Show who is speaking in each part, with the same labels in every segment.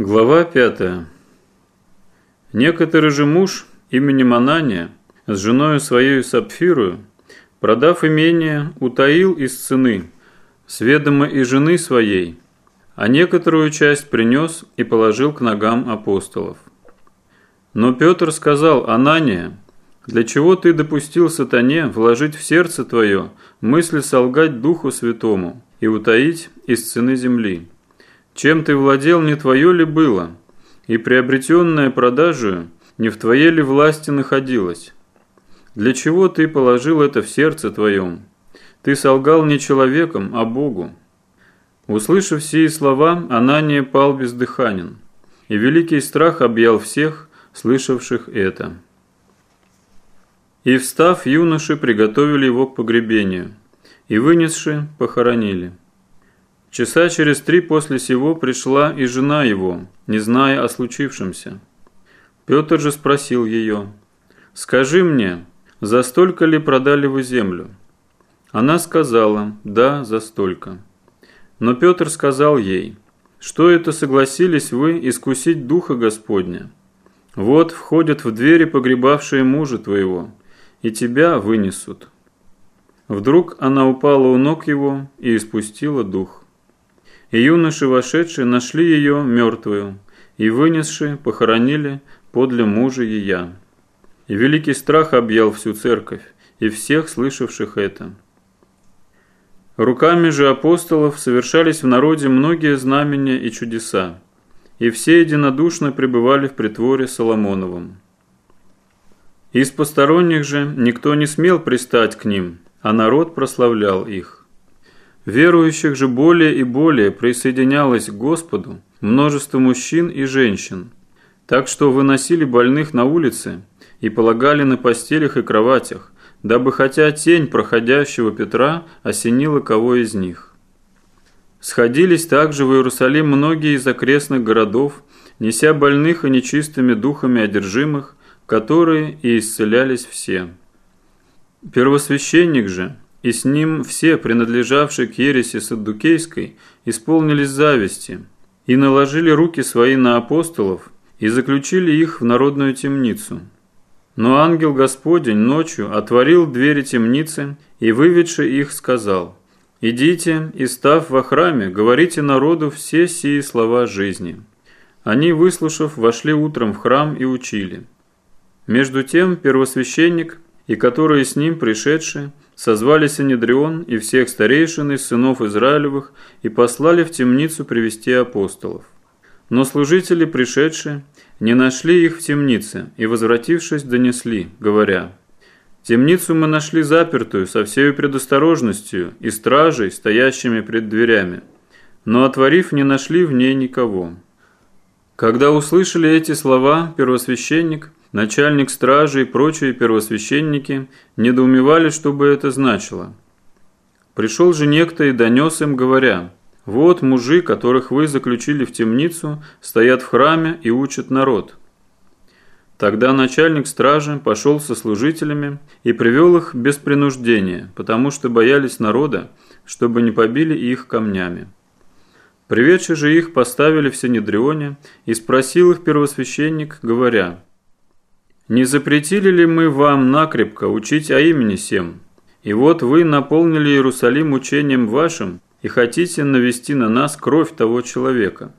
Speaker 1: Глава 5. Некоторый же муж именем Анания с женою своей Сапфирою, продав имение, утаил из цены, с ведома и жены своей, а некоторую часть принес и положил к ногам апостолов. Но Петр сказал: Анания, для чего ты допустил сатане вложить в сердце твое мысль солгать Духу Святому и утаить из цены земли? Чем ты владел, не твое ли было, и приобретенное продажею не в твоей ли власти находилось? Для чего ты положил это в сердце твоем? Ты солгал не человеком, а Богу. Услышав сии слова, Анания пал бездыханен, и великий страх объял всех, слышавших это. И, встав, юноши приготовили его к погребению, и, вынесши, похоронили. Часа через 3 после сего пришла и жена его, не зная о случившемся. Петр же спросил ее: «Скажи мне, за столько ли продали вы землю?» Она сказала: «Да, за столько». Но Петр сказал ей: «Что это согласились вы искусить Духа Господня? Вот входят в двери погребавшие мужа твоего, и тебя вынесут». Вдруг она упала у ног его и испустила дух. И юноши, вошедшие, нашли ее мертвую, и, вынесши, похоронили подле мужа ее. И великий страх объял всю церковь и всех слышавших это. Руками же апостолов совершались в народе многие знамения и чудеса, и все единодушно пребывали в притворе Соломоновом. Из посторонних же никто не смел пристать к ним, а народ прославлял их. Верующих же более и более присоединялось к Господу множество мужчин и женщин, так что выносили больных на улице и полагали на постелях и кроватях, дабы хотя тень проходящего Петра осенила кого из них. Сходились также в Иерусалим многие из окрестных городов, неся больных и нечистыми духами одержимых, которые и исцелялись все. Первосвященник же и с ним все, принадлежавшие к ереси саддукейской, исполнились зависти и наложили руки свои на апостолов и заключили их в народную темницу. Но ангел Господень ночью отворил двери темницы и, выведши их, сказал: «Идите и, став во храме, говорите народу все сии слова жизни». Они, выслушав, вошли утром в храм и учили. Между тем первосвященник и которые с ним пришедшие созвали Синедрион и всех старейшин из сынов Израилевых и послали в темницу привести апостолов. Но служители, пришедшие, не нашли их в темнице и, возвратившись, донесли, говоря: «Темницу мы нашли запертую со всей предосторожностью и стражей, стоящими пред дверями, но, отворив, не нашли в ней никого». Когда услышали эти слова, первосвященник, начальник стражи и прочие первосвященники недоумевали, что бы это значило. Пришел же некто и донес им, говоря: «Вот мужи, которых вы заключили в темницу, стоят в храме и учат народ». Тогда начальник стражи пошел со служителями и привел их без принуждения, потому что боялись народа, чтобы не побили их камнями. Приведши же их, поставили в Синедрионе, и спросил их первосвященник, говоря: «Не запретили ли мы вам накрепко учить о имени сем? И вот вы наполнили Иерусалим учением вашим и хотите навести на нас кровь того человека».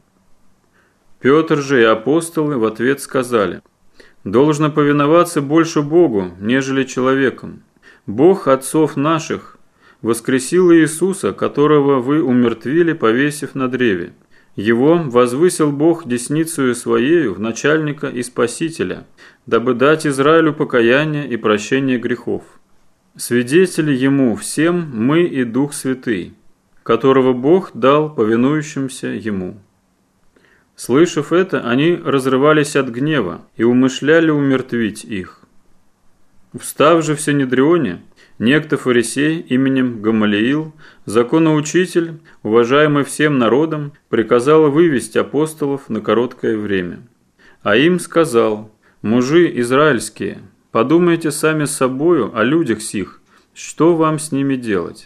Speaker 1: Петр же и апостолы в ответ сказали: «Должно повиноваться больше Богу, нежели человеком. Бог отцов наших воскресил Иисуса, которого вы умертвили, повесив на древе. Его возвысил Бог десницею Своею в начальника и Спасителя, дабы дать Израилю покаяние и прощение грехов. Свидетели Ему всем мы и Дух Святый, которого Бог дал повинующимся Ему». Слышав это, они разрывались от гнева и умышляли умертвить их. Встав же в Синедрионе, некто фарисей именем Гамалиил, законоучитель, уважаемый всем народом, приказал вывести апостолов на короткое время. А им сказал: «Мужи израильские, подумайте сами с собою о людях сих, что вам с ними делать?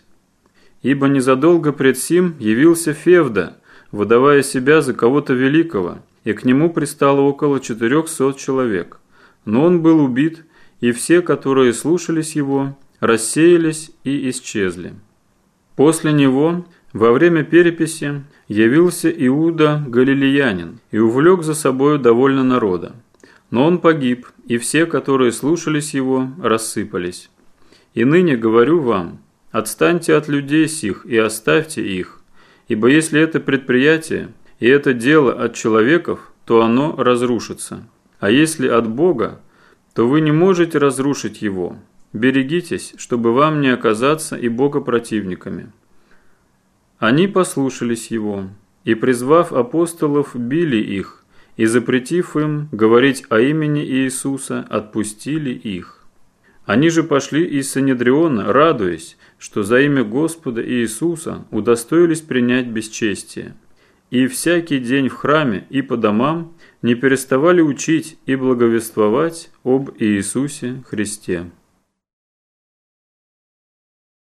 Speaker 1: Ибо незадолго пред сим явился Февда, выдавая себя за кого-то великого, и к нему пристало около 400 человек. Но он был убит, и все, которые слушались его, рассеялись и исчезли. После него, во время переписи, явился Иуда Галилеянин и увлек за собою довольно народа. Но он погиб, и все, которые слушались его, рассыпались. И ныне говорю вам, отстаньте от людей сих и оставьте их, ибо если это предприятие и это дело от человеков, то оно разрушится. А если от Бога, то вы не можете разрушить его. Берегитесь, чтобы вам не оказаться и богопротивниками». Они послушались его, и, призвав апостолов, били их, и, запретив им говорить о имени Иисуса, отпустили их. Они же пошли из Синедриона, радуясь, что за имя Господа Иисуса удостоились принять бесчестие. И всякий день в храме и по домам не переставали учить и благовествовать об Иисусе Христе.